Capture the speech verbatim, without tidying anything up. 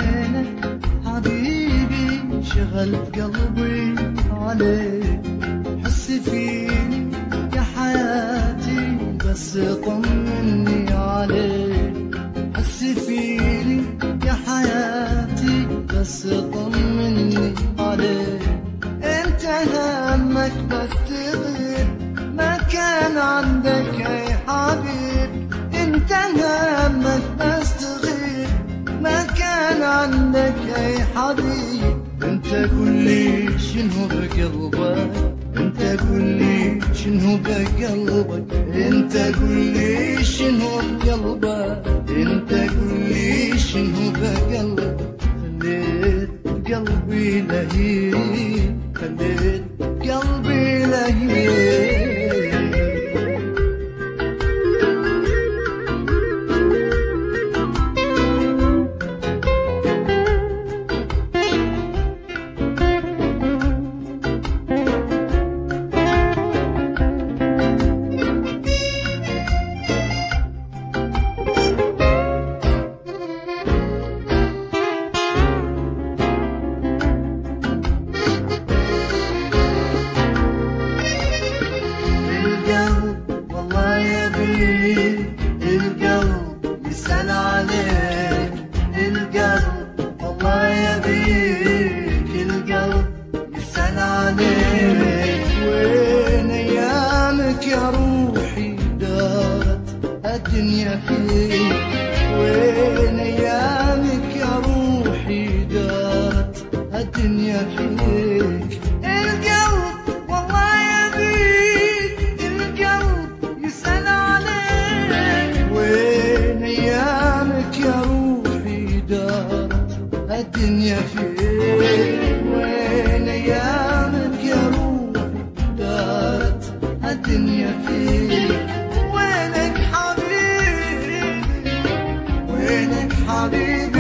وينك حبيبي شغلت قلبي عليك حس فيني يا حياتي بس طمني عليك حس فيني يا حياتي بس طمني عليك انت همك بس تغير ما كان عندك اي حبيب انت همك بس تغير ما كان عندك اي حبيب انت قول لي شنو بقلبك انت قول لي شنو بقلبك انت قول لي شنو بقلبك انت قول لي شنو بقلبك خليت قلبي لهيب خليت قلبي لهيب القلب يسأل عليك القلب والله يبيك القلب يسأل عليك وين ايامك يا روحي دارت الدنيا فيك وين ايامك يا روحي دارت الدنيا فيك القلب والله يبيك القلب يسأل عليك وين ايامك يا روحي دارت الدنيا فيك وين ايامك يا روحي دارت الدنيا فيك وينك حبيبي وينك حبيبي